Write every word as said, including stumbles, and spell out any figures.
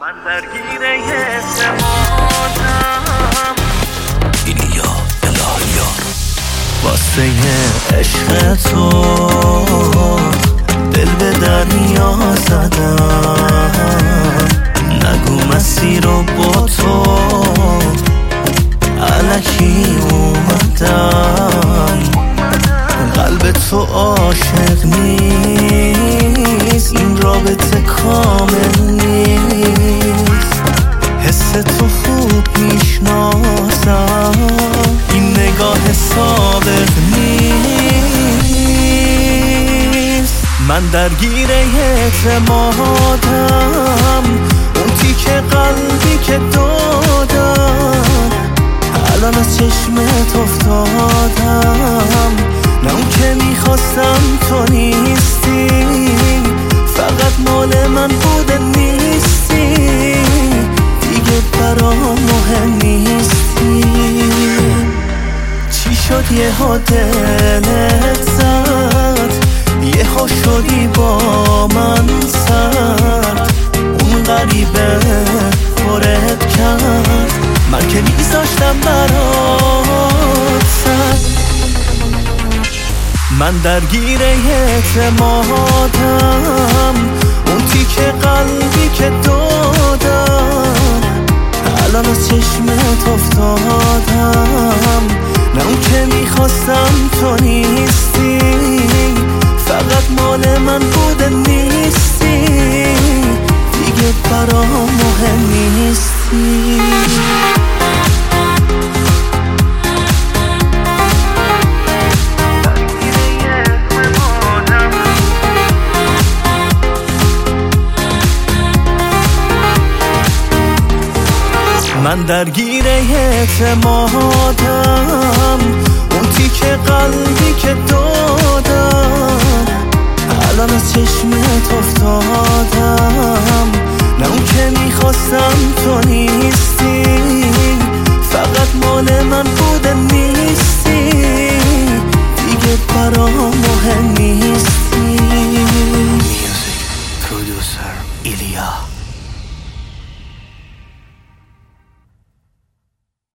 من درگیر اعتمادم اینی یا الهیا واسه عشق تو دل به دریا زدم نگو مسیر رو با تو الکی اومدم قلب تو عاشق نیست این رابطه کامل نیست حس تو خوب میشناسم این نگاه سابق نیست من درگیر اعتمادم اون تیکه قلبی که دادم الان از چشمت افتادم نه اون که میخواستم تو نیستی فقط مال من بوده نیستی دیگه برام مهم نیستی چی شد یه ها دلت زد یه ها شدی با من سرد اون غریبه خورد کرد من که میذاشتم برات سد من درگیر اعتمادم اون تیکه قلبی که دادم الان از چشمت افتادم نه اون که میخواستم تو نیستی فقط مال من بوده نیستی دیگه برام مهم نیستی من درگیر اعتمادم اون تیکه قلبی